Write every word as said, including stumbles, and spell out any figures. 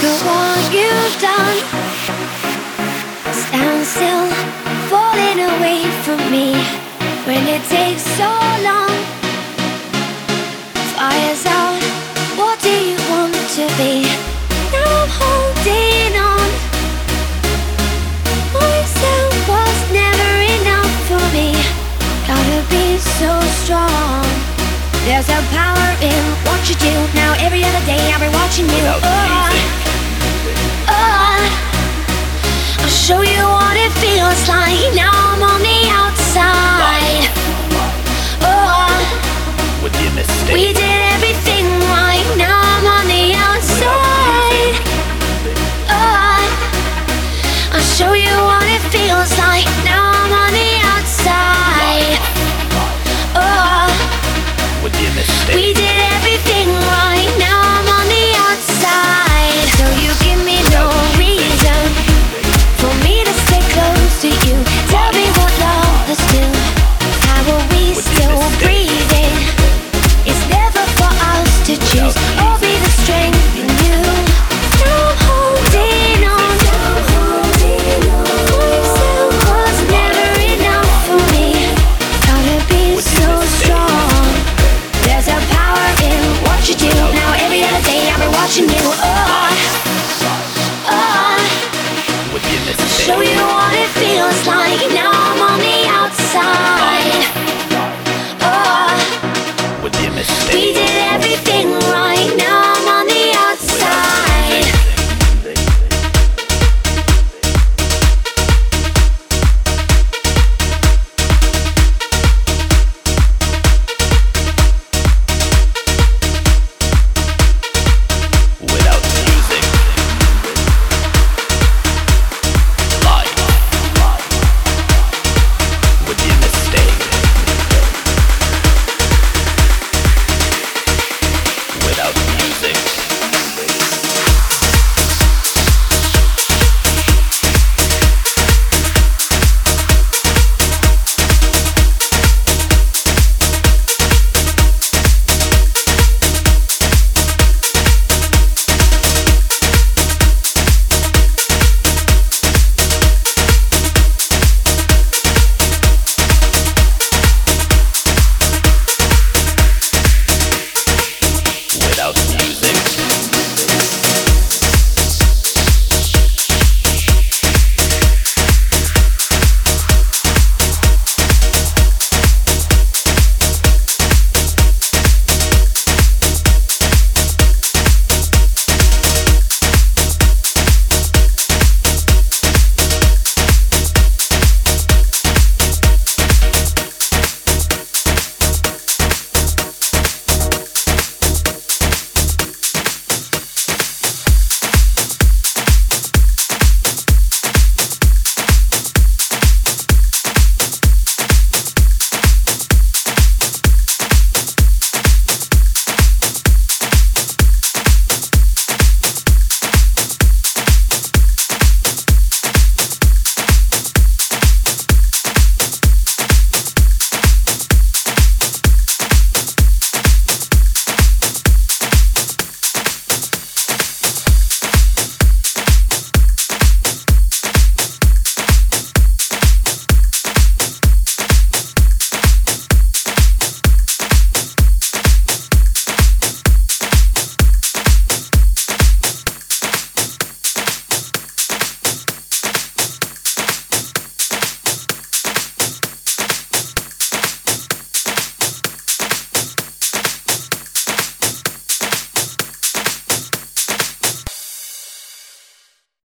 at what you've done. Stand still, falling away from me when it takes so long. Fire's out, what do you want to be? Now I'm holding on. Myself was never enough for me. Gotta be so strong. There's a power in what you do. Now every other day I'll be watching you. Oh, oh, I'll show you what it feels like. Now I'm on the outside. Oh, with your mistake. We did everything right. Now I'm on the outside. Oh, I'll show you what it feels like. Now I'm on the outside. Oh, with your mistake. we did everything right. Now I'm on the outside. So you give me no reason for me to stay close to you. Tell me what love is do. How are we still breathing? It's never for us to choose. Or be the strength in you. Now I'm holding on. Myself was never enough for me. Gotta be so strong. There's a power in what you do. Now every other day I'll be watching you.